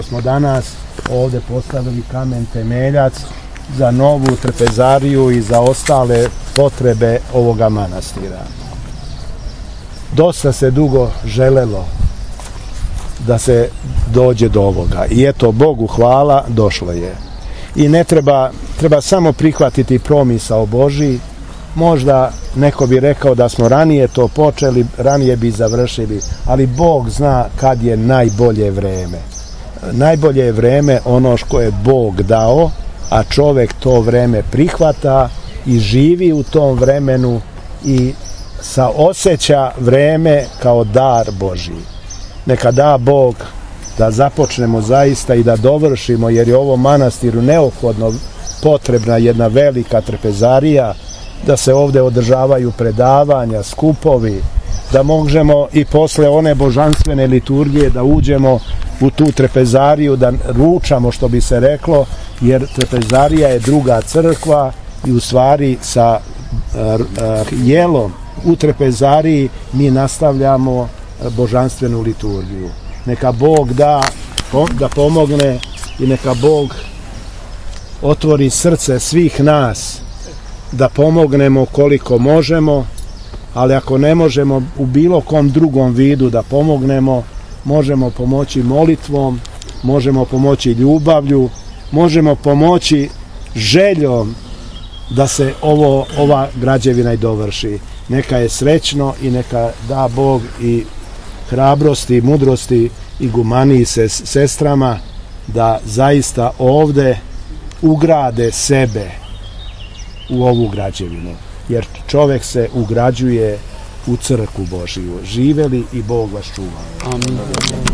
Smo danas ovdje postavili kamen temeljac za novu trpezariju i za ostale potrebe ovoga manastira. Dosta se dugo želelo da se dođe do ovoga i eto, Bogu hvala, došlo je. I ne treba samo prihvatiti promisao Božji. Možda neko bi rekao da smo ranije to počeli, ranije bi završili, ali Bog zna kad je najbolje vreme. Najbolje je vreme ono što je Bog dao, a čovjek to vreme prihvata i živi u tom vremenu i saosjeća vreme kao dar Božji. Neka da Bog da započnemo zaista i da dovršimo, jer je ovom manastiru neophodno potrebna jedna velika trpezarija, da se ovdje održavaju predavanja, skupovi, da možemo i posle one božanstvene liturgije da uđemo u tu trpezariju, da ručamo, što bi se reklo, jer trpezarija je druga crkva i u stvari sa jelom u trpezariji mi nastavljamo božanstvenu liturgiju. Neka Bog da pomogne i neka Bog otvori srce svih nas da pomognemo koliko možemo, ali ako ne možemo u bilo kom drugom vidu da pomognemo, možemo pomoći molitvom, možemo pomoći ljubavlju, možemo pomoći željom da se ova građevina i dovrši. Neka je srećno i neka da Bog i hrabrosti, mudrosti i gumaniji sestrama da zaista ovde ugrade sebe u ovu građevinu, jer čovjek se ugrađuje u crkvu Božiju. Živeli i Bog vas čuva. Amin.